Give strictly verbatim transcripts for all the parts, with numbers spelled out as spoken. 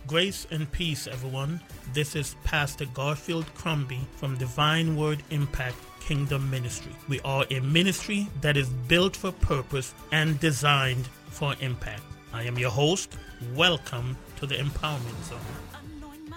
Grace and peace, everyone. This is Pastor Garfield Crombie from Divine Word Impact Kingdom Ministry. We are a ministry that is built for purpose and designed for impact. I am your host. Welcome to the Empowerment Zone.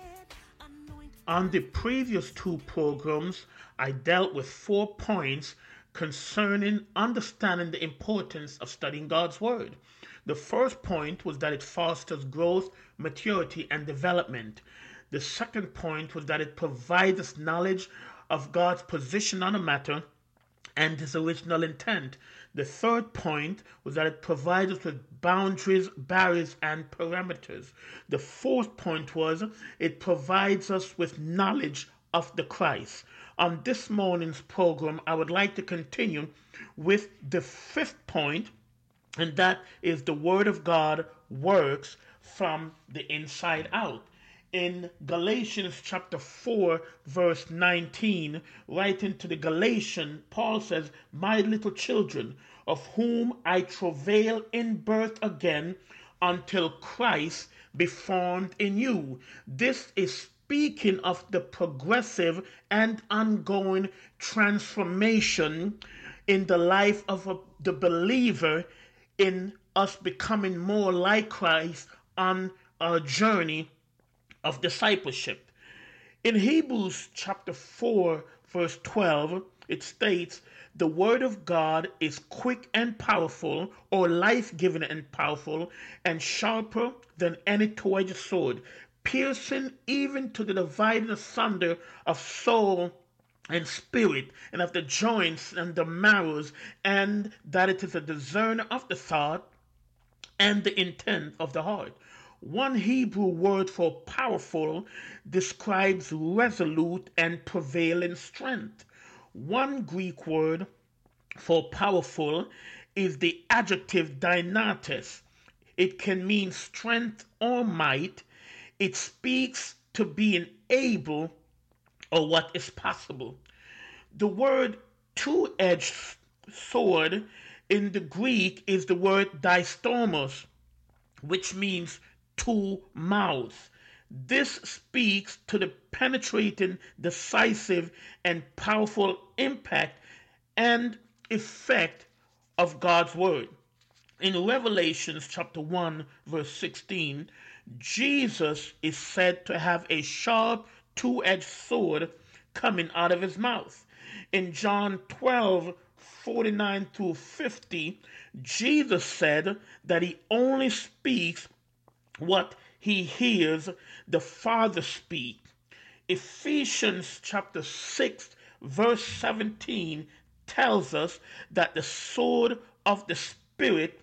On the previous two programs, I dealt with four points concerning understanding the importance of studying God's Word. The first point was that it fosters growth, maturity, and development. The second point was that it provides us knowledge of God's position on a matter and His original intent. The third point was that it provides us with boundaries, barriers, and parameters. The fourth point was it provides us with knowledge of the Christ. On this morning's program, I would like to continue with the fifth point, and that is the Word of God works from the inside out. In Galatians chapter four, verse nineteen, writing to the Galatians, Paul says, "My little children, of whom I travail in birth again until Christ be formed in you." This is speaking of the progressive and ongoing transformation in the life of a, the believer, in us becoming more like Christ on our journey of discipleship. In Hebrews chapter four, verse twelve, it states, "The word of God is quick and powerful," or life-giving and powerful, "and sharper than any two-edged sword, piercing even to the dividing asunder of soul and spirit, and of the joints and the marrows, and that it is a discerner of the thought and the intent of the heart." One Hebrew word for powerful describes resolute and prevailing strength. One Greek word for powerful is the adjective dynates. It can mean strength or might. It speaks to being able or what is possible. The word two-edged sword in the Greek is the word dystomos, which means two mouths. This speaks to the penetrating, decisive, and powerful impact and effect of God's Word. In Revelation chapter one, verse sixteen, Jesus is said to have a sharp two-edged sword coming out of his mouth. In John twelve, forty-nine through fifty, Jesus said that he only speaks what he hears the Father speak. Ephesians chapter six, verse seventeen tells us that the sword of the Spirit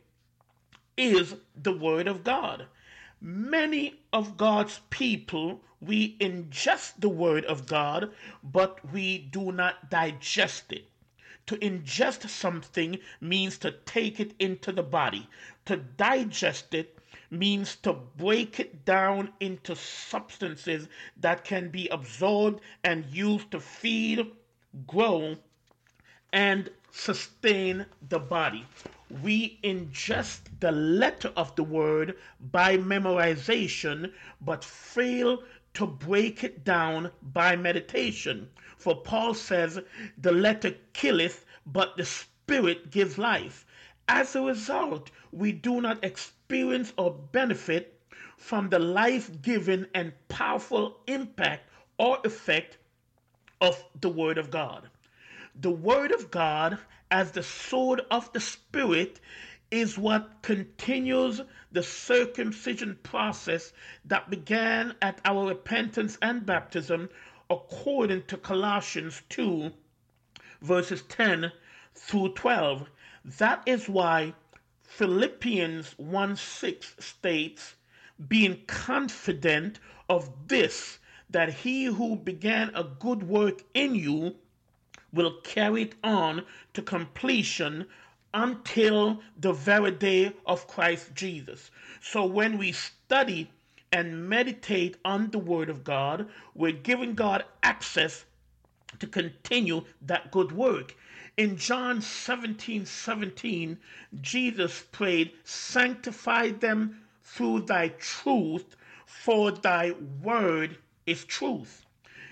is the Word of God. Many of God's people, we ingest the Word of God, but we do not digest it. To ingest something means to take it into the body. To digest it means to break it down into substances that can be absorbed and used to feed, grow, and sustain the body. We ingest the letter of the word by memorization, but fail to break it down by meditation. For Paul says, "The letter killeth, but the spirit gives life." As a result, we do not experience or benefit from the life-giving and powerful impact or effect of the Word of God. The Word of God, as the sword of the Spirit, is what continues the circumcision process that began at our repentance and baptism, according to Colossians two, verses ten through twelve. That is why Philippians one six states, "Being confident of this, that he who began a good work in you will carry it on to completion until the very day of Christ Jesus." So when we study and meditate on the Word of God, we're giving God access to continue that good work. In John seventeen seventeen, Jesus prayed, "Sanctify them through thy truth, for thy word is truth.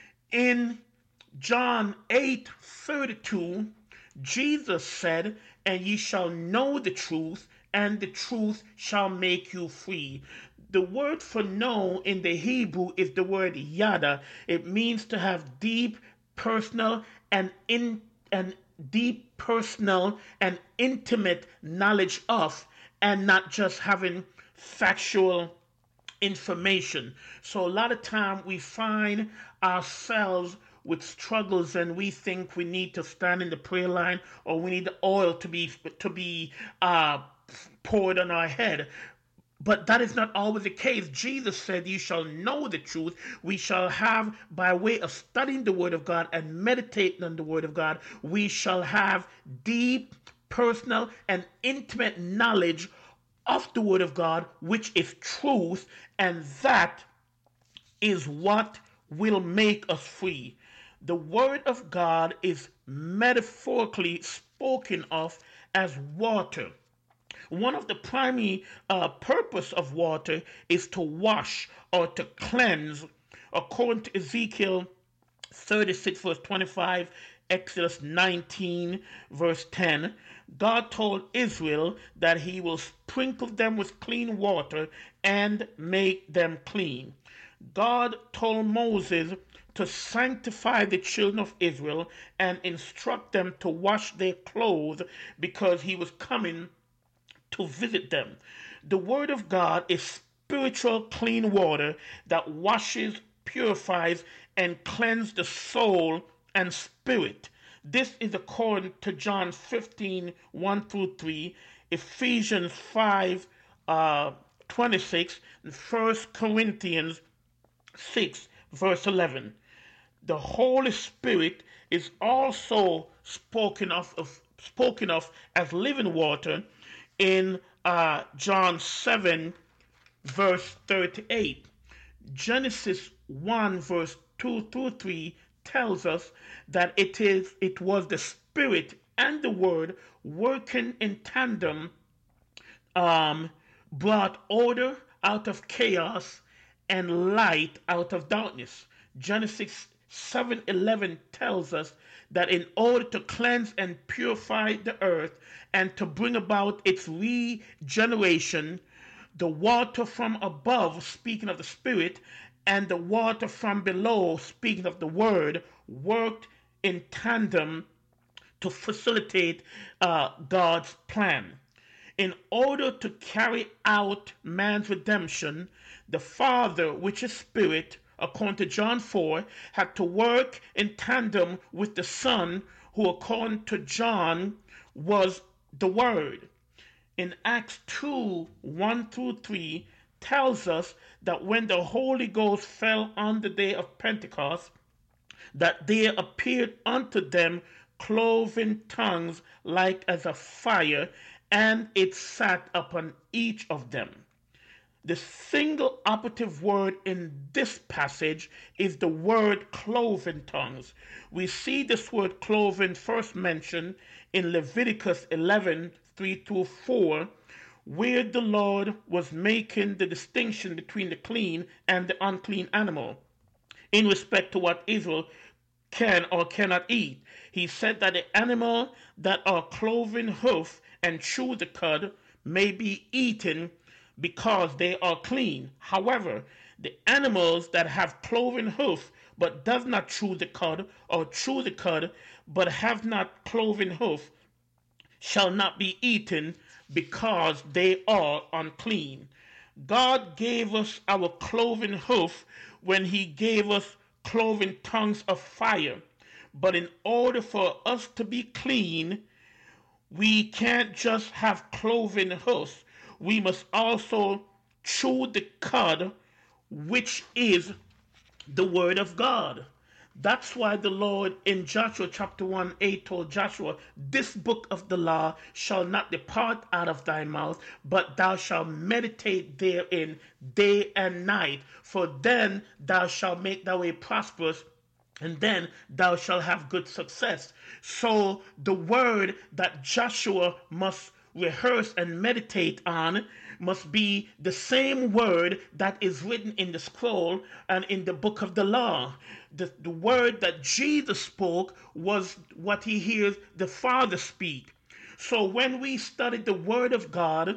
In John eight thirty-two, Jesus said, and ye shall know the truth, and the truth shall make you free. The word for know in the Hebrew is the word yada. It means to have deep personal and in and deep personal and intimate knowledge of, and not just having factual information. So a lot of time we find ourselves with struggles, and we think we need to stand in the prayer line, or we need the oil to be to be uh, poured on our head. But that is not always the case. Jesus said, you shall know the truth. We shall have, by way of studying the Word of God and meditating on the Word of God, we shall have deep, personal, and intimate knowledge of the Word of God, which is truth, and that is what will make us free. The Word of God is metaphorically spoken of as water. One of the primary uh, purpose of water is to wash or to cleanse. According to Ezekiel thirty-six verse twenty-five, Exodus nineteen verse ten, God told Israel that he will sprinkle them with clean water and make them clean. God told Moses to sanctify the children of Israel and instruct them to wash their clothes, because he was coming to visit them. The Word of God is spiritual clean water that washes, purifies, and cleanses the soul and spirit. This is according to John fifteen, one through three, Ephesians five, uh, twenty-six, and First Corinthians six, verse eleven. The Holy Spirit is also spoken of, of spoken of as living water in uh, John seven, verse thirty-eight. Genesis one, verse two through three tells us that it is it was the Spirit and the Word working in tandem, um, brought order out of chaos and light out of darkness. Genesis seven eleven tells us that in order to cleanse and purify the earth and to bring about its regeneration, the water from above, speaking of the Spirit, and the water from below, speaking of the Word, worked in tandem to facilitate uh, God's plan. In order to carry out man's redemption, the Father, which is Spirit, according to John four, had to work in tandem with the Son, who, according to John, was the Word. In Acts two, one through three, tells us that when the Holy Ghost fell on the day of Pentecost, that there appeared unto them cloven tongues like as a fire, and it sat upon each of them. The single operative word in this passage is the word cloven tongues. We see this word cloven first mentioned in Leviticus eleven, three through four, where the Lord was making the distinction between the clean and the unclean animal in respect to what Israel can or cannot eat. He said that the animal that are cloven hoof and chew the cud may be eaten because they are clean. However, the animals that have cloven hoof but does not chew the cud, or chew the cud but have not cloven hoof, shall not be eaten because they are unclean. God gave us our cloven hoof when he gave us cloven tongues of fire. But in order for us to be clean, we can't just have cloven hoofs. We must also chew the cud, which is the Word of God. That's why the Lord in Joshua chapter one eight told Joshua, this book of the law shall not depart out of thy mouth, but thou shalt meditate therein day and night, for then thou shalt make thy way prosperous, and then thou shalt have good success. So the word that Joshua must rehearse and meditate on must be the same word that is written in the scroll and in the book of the law. The, the word that Jesus spoke was what he hears the Father speak. So when we study the word of God,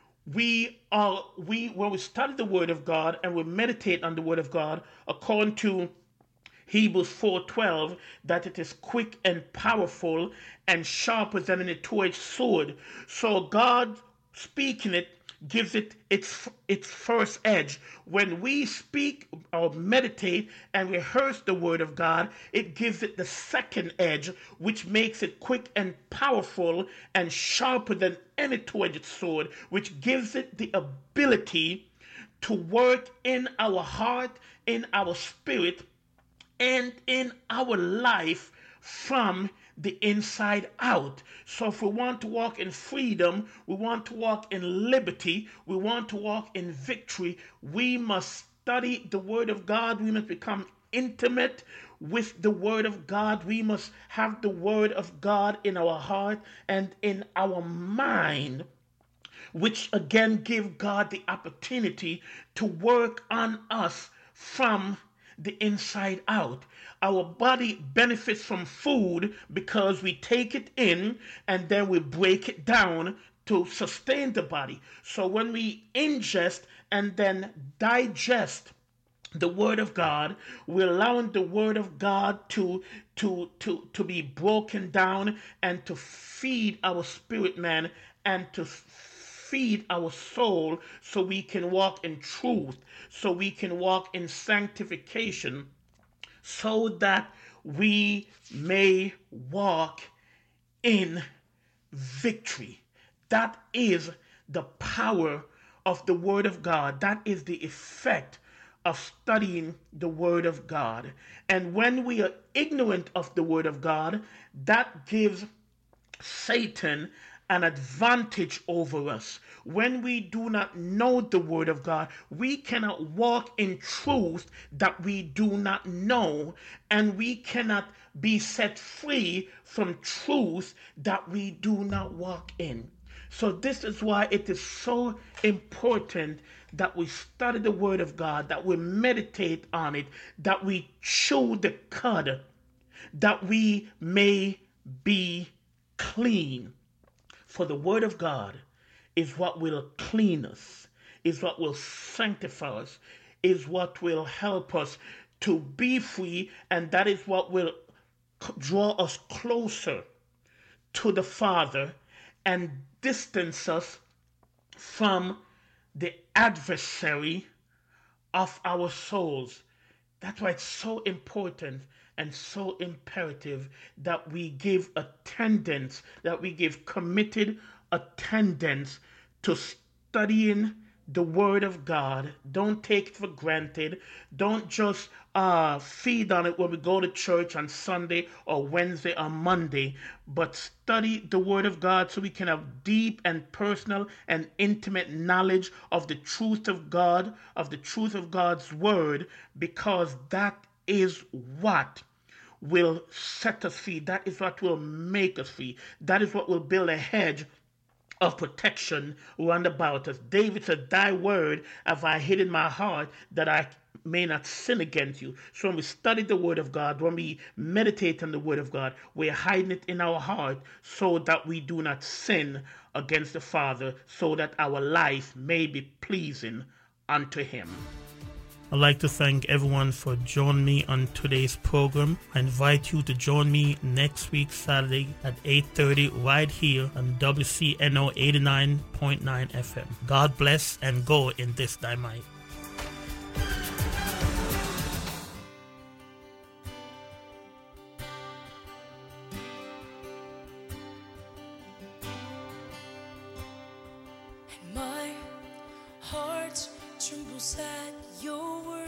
we are we when we study the word of God and we meditate on the word of God, according to Hebrews four twelve, that it is quick and powerful and sharper than a two-edged sword. So God speaking it gives it its its first edge. When we speak or meditate and rehearse the word of God, it gives it the second edge, which makes it quick and powerful and sharper than any two-edged sword, which gives it the ability to work in our heart, in our spirit, and in our life from the inside out. So if we want to walk in freedom, we want to walk in liberty, we want to walk in victory, we must study the word of God. We must become intimate with the word of God. We must have the word of God in our heart and in our mind, which again give God the opportunity to work on us from the inside out. Our body benefits from food because we take it in and then we break it down to sustain the body. So when we ingest and then digest the word of God, we're allowing the word of God to to to to be broken down and to feed our spirit man and to feed our soul, so we can walk in truth, so we can walk in sanctification, so that we may walk in victory. That is the power of the word of God. That is the effect of studying the word of God. And when we are ignorant of the word of God, that gives Satan an advantage over us. When we do not know the word of God, we cannot walk in truth that we do not know, and we cannot be set free from truth that we do not walk in. So this is why it is so important that we study the word of God, that we meditate on it, that we chew the cud, that we may be clean. For the word of God is what will clean us, is what will sanctify us, is what will help us to be free, and that is what will draw us closer to the Father and distance us from the adversary of our souls. That's why it's so important and so imperative that we give attendance, that we give committed attendance to studying the word of God. Don't take it for granted. Don't just uh, feed on it when we go to church on Sunday or Wednesday or Monday, but study the word of God so we can have deep and personal and intimate knowledge of the truth of God, of the truth of God's word, because that is what will set us free. That is what will make us free. That is what will build a hedge of protection round about us. David said, thy word have I hid in my heart that I may not sin against you. So when we study the word of God, when we meditate on the word of God, we're hiding it in our heart so that we do not sin against the Father, so that our life may be pleasing unto him. I'd like to thank everyone for joining me on today's program. I invite you to join me next week, Saturday at eight thirty right here on W C N O eighty-nine point nine F M. God bless and go in this thy might. My heart trembles at your word.